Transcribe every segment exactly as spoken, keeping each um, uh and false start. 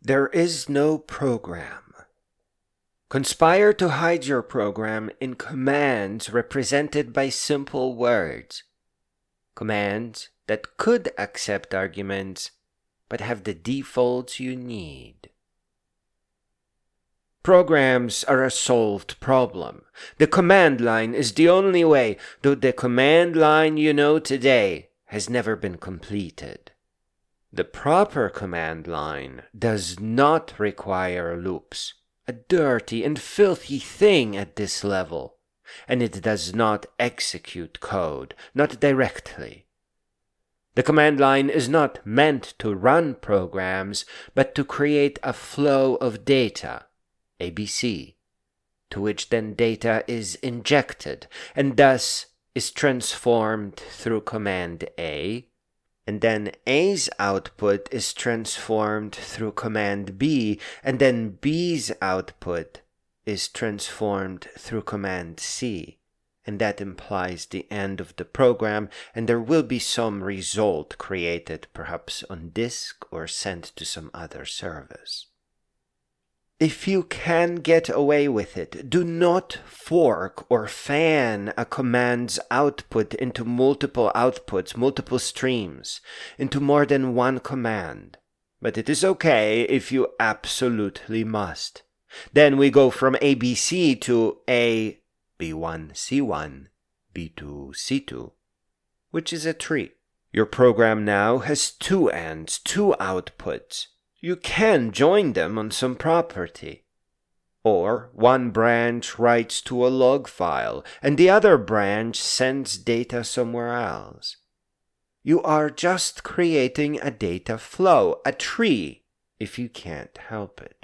There is no program. Conspire to hide your program in commands represented by simple words. Commands that could accept arguments, but have the defaults you need. Programs are a solved problem. The command line is the only way, though the command line you know today has never been completed. The proper command line does not require loops, a dirty and filthy thing at this level, and it does not execute code, not directly. The command line is not meant to run programs, but to create a flow of data, A B C, to which then data is injected, and thus is transformed through command A, and then A's output is transformed through command B, and then B's output is transformed through command C, and that implies the end of the program, and there will be some result created, perhaps on disk or sent to some other service. If you can get away with it, do not fork or fan a command's output into multiple outputs, multiple streams, into more than one command. But it is okay if you absolutely must. Then we go from A B C to A, B one, C one, B two, C two, which is a tree. Your program now has two ends, two outputs. You can join them on some property. Or one branch writes to a log file, and the other branch sends data somewhere else. You are just creating a data flow, a tree, if you can't help it.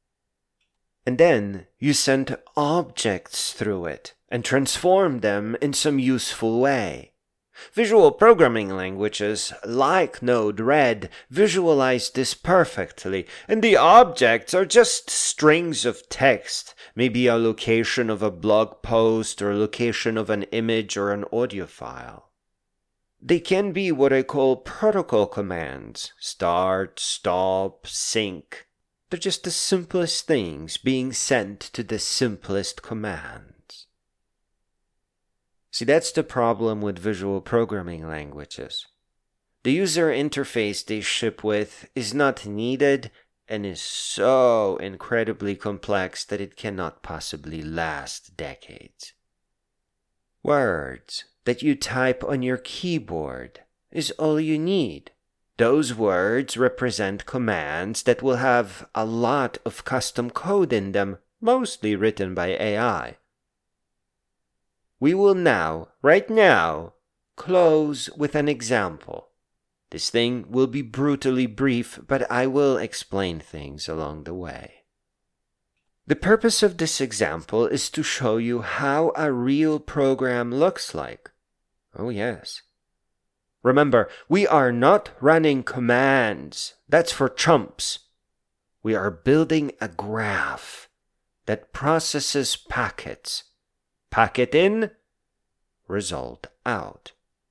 And then you send objects through it and transform them in some useful way. Visual programming languages, like Node-RED, visualize this perfectly, and the objects are just strings of text, maybe a location of a blog post or a location of an image or an audio file. They can be what I call protocol commands: start, stop, sync. They're just the simplest things being sent to the simplest command. See, that's the problem with visual programming languages. The user interface they ship with is not needed and is so incredibly complex that it cannot possibly last decades. Words that you type on your keyboard is all you need. Those words represent commands that will have a lot of custom code in them, mostly written by A I. We will now, right now, close with an example. This thing will be brutally brief, but I will explain things along the way. The purpose of this example is to show you how a real program looks like. Oh yes. Remember, we are not running commands. That's for chumps. We are building a graph that processes packets. Packet in, result out.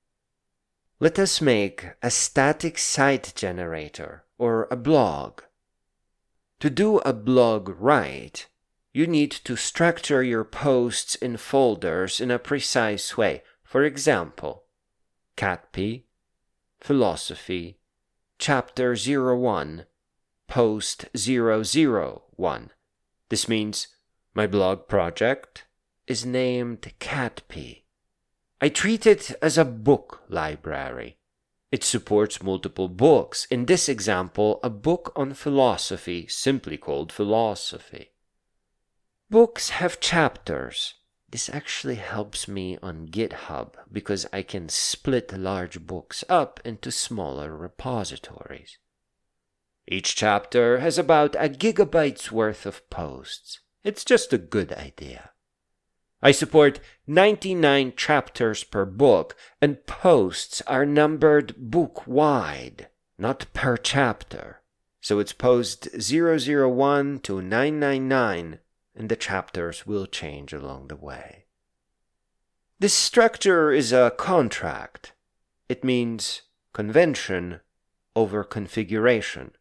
Let us make a static site generator or a blog. To do a blog right, you need to structure your posts in folders in a precise way. For example, catp, philosophy, chapter zero one, post zero zero one. This means my blog project is named catp. I treat it as a book library. It supports multiple books. In this example, a book on philosophy, simply called philosophy. Books have chapters. This actually helps me on GitHub because I can split large books up into smaller repositories. Each chapter has about a gigabyte's worth of posts. It's just a good idea. I support ninety-nine chapters per book, and posts are numbered book-wide, not per chapter. So it's post zero zero one to nine nine nine, and the chapters will change along the way. This structure is a contract. It means convention over configuration.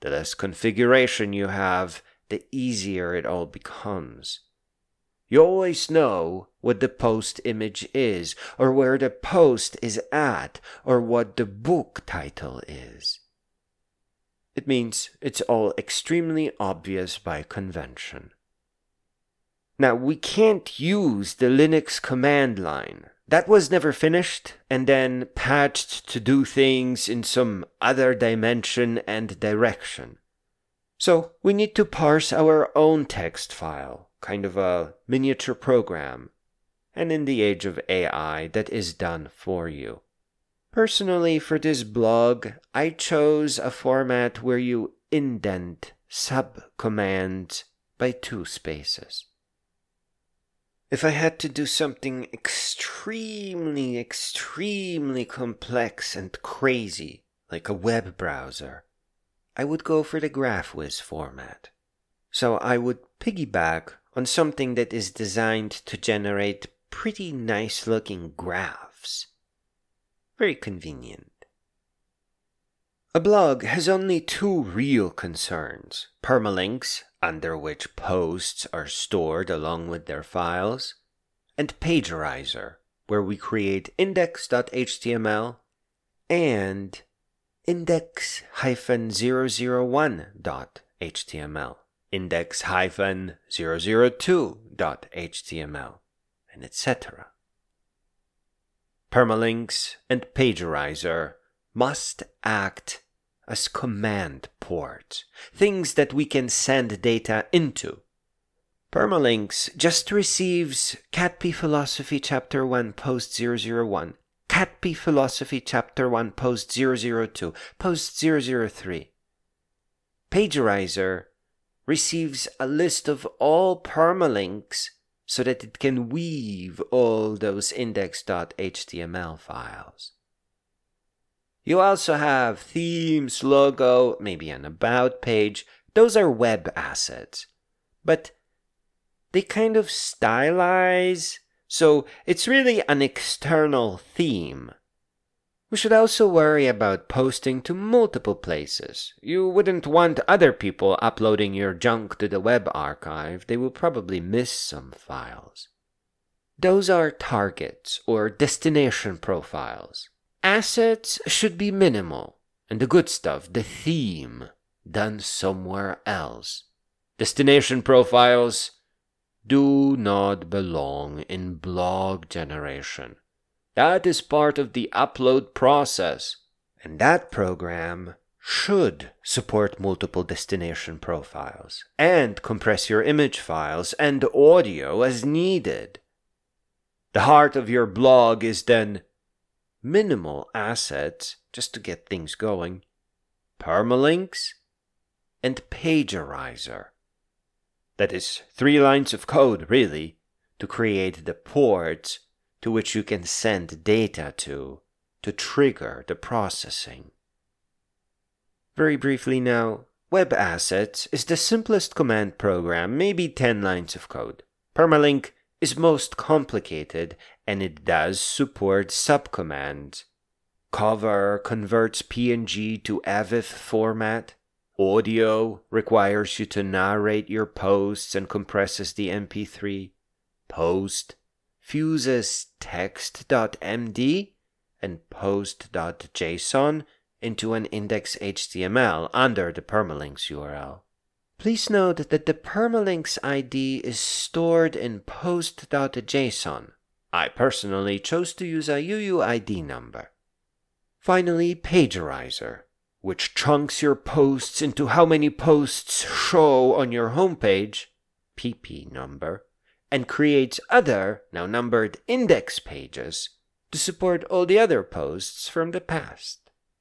The less configuration you have, the easier it all becomes. You always know what the post image is, or where the post is at, or what the book title is. It means it's all extremely obvious by convention. Now, we can't use the Linux command line. That was never finished and then patched to do things in some other dimension and direction. So we need to parse our own text file, kind of a miniature program. And in the age of A I, that is done for you. Personally, for this blog, I chose a format where you indent subcommands by two spaces. If I had to do something extremely, extremely complex and crazy, like a web browser, I would go for the GraphWiz format. So I would piggyback on something that is designed to generate pretty nice-looking graphs. Very convenient. A blog has only two real concerns: permalinks, under which posts are stored along with their files, and Pagerizer, where we create index dot H T M L and index dash zero zero one dot H T M L, index dash zero zero two dot H T M L, and et cetera. Permalinks and Pagerizer must act as command ports, things that we can send data into. Permalinks just receives CatP Philosophy Chapter one Post zero zero one, CatP Philosophy Chapter one Post zero zero two, Post zero zero three. Pagerizer receives a list of all permalinks so that it can weave all those index dot H T M L files. You also have themes, logo, maybe an about page. Those are web assets. But they kind of stylize, so it's really an external theme. We should also worry about posting to multiple places. You wouldn't want other people uploading your junk to the web archive. They will probably miss some files. Those are targets or destination profiles. Assets should be minimal, and the good stuff, the theme, done somewhere else. Destination profiles do not belong in blog generation. That is part of the upload process, and that program should support multiple destination profiles and compress your image files and audio as needed. The heart of your blog is then minimal assets, just to get things going, permalinks, and Pagerizer. That is three lines of code, really, to create the ports to which you can send data to, to trigger the processing. Very briefly now, web assets is the simplest command program, maybe ten lines of code. Permalink is most complicated, and it does support subcommands. Cover converts P N G to A V I F format. Audio requires you to narrate your posts and compresses the M P three. Post fuses text dot M D and post dot J S O N into an index dot H T M L under the permalinks U R L. Please note that the permalinks I D is stored in post dot J S O N. I personally chose to use a U U I D number. Finally, Pagerizer, which chunks your posts into how many posts show on your homepage, P P number, and creates other, now numbered, index pages to support all the other posts from the past.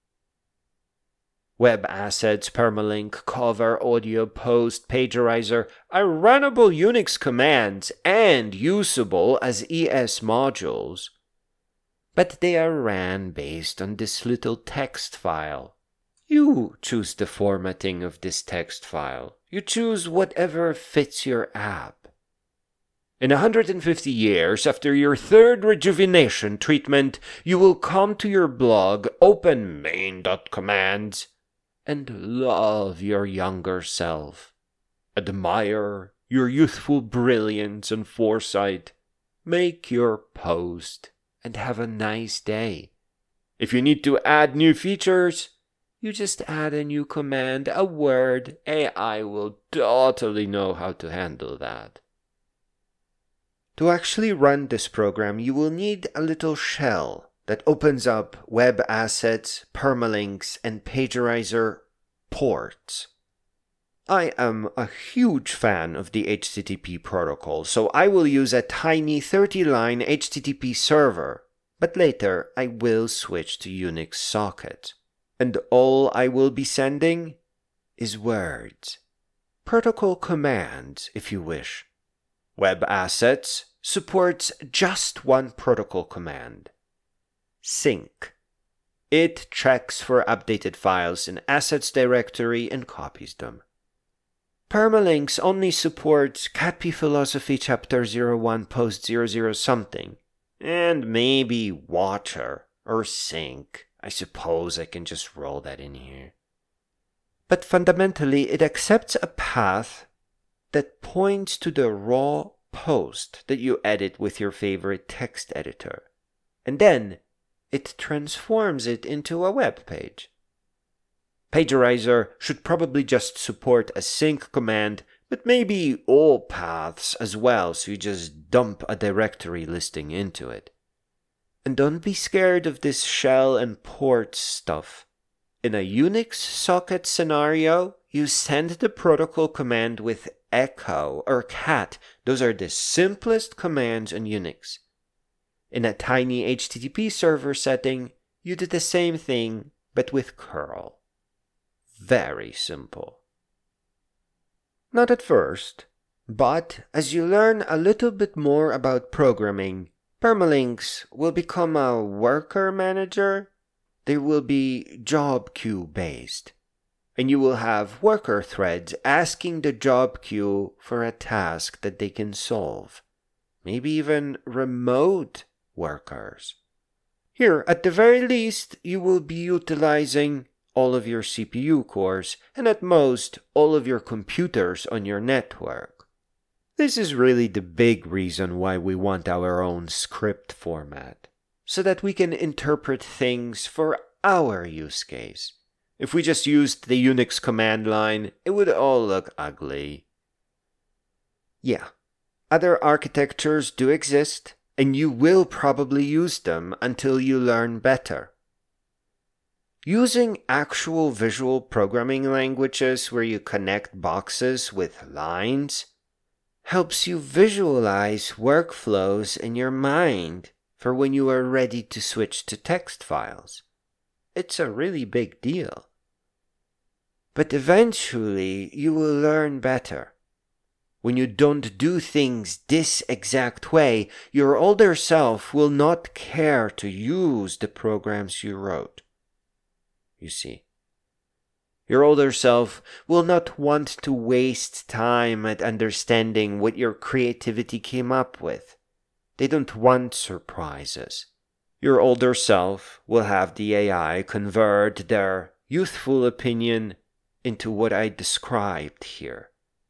Web assets, permalink, cover, audio, post, Pagerizer are runnable Unix commands and usable as E S modules, but they are ran based on this little text file. You choose the formatting of this text file. You choose whatever fits your app. In one hundred fifty years, after your third rejuvenation treatment, you will come to your blog, open main.commands, and love your younger self. Admire your youthful brilliance and foresight. Make your post and have a nice day. If you need to add new features, you just add a new command, a word. A I will totally know how to handle that. To actually run this program, you will need a little shell that opens up web assets, permalinks, and pagerizer ports. I am a huge fan of the H T T P protocol, so I will use a tiny thirty-line H T T P server, but later I will switch to Unix socket. And all I will be sending is words. Protocol commands, if you wish. Web Assets supports just one protocol command. Sync. It checks for updated files in Assets directory and copies them. Permalinks only supports C A T P Philosophy Chapter zero one Post zero zero something, and maybe Water or Sync. I suppose I can just roll that in here. But fundamentally, it accepts a path that points to the raw post that you edit with your favorite text editor, and then it transforms it into a web page. Pagerizer should probably just support a sync command, but maybe all paths as well, so you just dump a directory listing into it. And don't be scared of this shell and port stuff. In a Unix socket scenario, you send the protocol command with echo or cat. Those are the simplest commands in Unix. In a tiny H T T P server setting, you do the same thing, but with curl. Very simple. Not at first, but as you learn a little bit more about programming, permalinks will become a worker manager. They will be job queue based, and you will have worker threads asking the job queue for a task that they can solve. Maybe even remote workers. Here, at the very least, you will be utilizing all of your C P U cores, and at most, all of your computers on your network. This is really the big reason why we want our own script format, so that we can interpret things for our use case. If we just used the Unix command line, it would all look ugly. Yeah, other architectures do exist, and you will probably use them until you learn better. Using actual visual programming languages where you connect boxes with lines helps you visualize workflows in your mind for when you are ready to switch to text files. It's a really big deal. But eventually you will learn better. When you don't do things this exact way, your older self will not care to use the programs you wrote. You see, your older self will not want to waste time at understanding what your creativity came up with. They don't want surprises. Your older self will have the A I convert their youthful opinion into what I described here.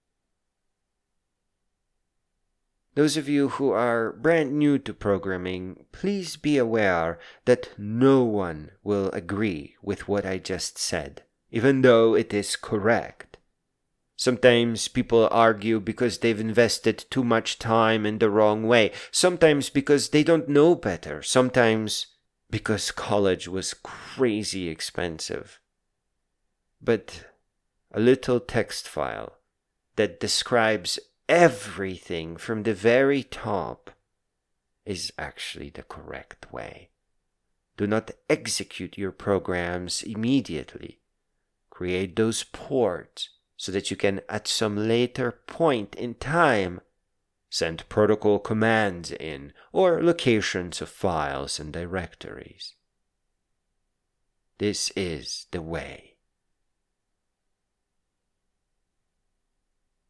Those of you who are brand new to programming, please be aware that no one will agree with what I just said, even though it is correct. Sometimes people argue because they've invested too much time in the wrong way, sometimes because they don't know better, sometimes because college was crazy expensive. But a little text file that describes everything from the very top is actually the correct way. Do not execute your programs immediately. Create those ports so that you can, at some later point in time, send protocol commands in or locations of files and directories. This is the way.